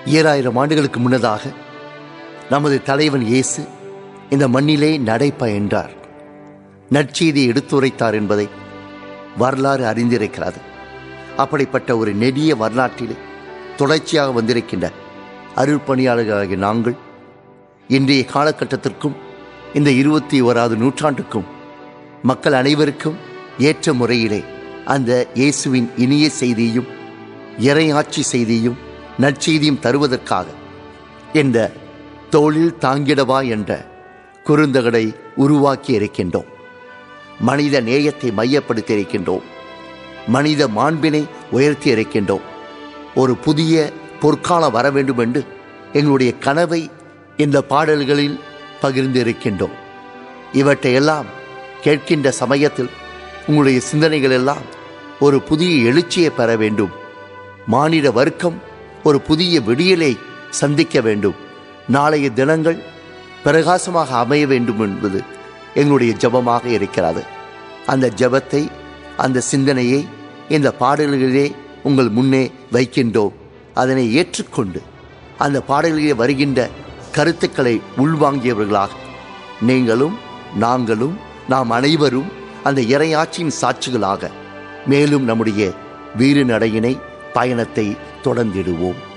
2000 ஆண்டுகளுக்கு முன்னதாக நமது தலைவன் இயேசு இந்த மண்ணிலே நடைபயன்றார், நற்செய்தியை எடுத்துரைத்தார் என்பதை வரலாறு அறிந்திருக்கிறது. அப்படிப்பட்ட ஒரு நெடிய வரலாற்றிலே தொடர்ச்சியாக வந்திருக்கின்ற அருள்பணியாளர்களாகிய நாங்கள் இன்றைய காலகட்டத்திற்கும் இந்த 21வது நூற்றாண்டுக்கும் மக்கள் அனைவருக்கும் ஏற்ற முறையிலே அந்த இயேசுவின் இனிய செய்தியும் இறையாட்சி செய்தியும் நற்செய்தியும் தருவதற்காக இந்த தோளில் தாங்கிடவா என்ற குறுந்தகடை உருவாக்கி இருக்கின்றோம். மனித நேயத்தை மையப்படுத்தி இருக்கின்றோம். மனித மாண்பினை உயர்த்தி இருக்கின்றோம். ஒரு புதிய பொற்காலம் வர வேண்டும் என்று எங்களுடைய கனவை இந்த பாடல்களில் பகிர்ந்து இருக்கின்றோம். இவற்றையெல்லாம் கேட்கின்ற சமயத்தில் உங்களுடைய சிந்தனைகள் எல்லாம் ஒரு புதிய எழுச்சியை பெற வேண்டும். மானிட வர்க்கம் ஒரு புதிய விடியலை சந்திக்க வேண்டும். நாளைய தினங்கள் பிரகாசமாக அமைய வேண்டும் என்பது எங்களுடைய ஜெபமாக இருக்கிறது. அந்த ஜெபத்தை, அந்த சிந்தனையை இந்த பாடல்களிலே உங்கள் முன்னே வைக்கின்றோம். அதனை ஏற்றுக்கொண்டு அந்த பாடல்களிலே வருகின்ற கருத்துக்களை உள்வாங்கியவர்களாக நீங்களும் நாங்களும் நாம் அனைவரும் அந்த இறையாட்சியின் சாட்சிகளாக மேலும் நம்முடைய வீறு நடையினை பயணத்தை தொடர்ந்திடுவோம்.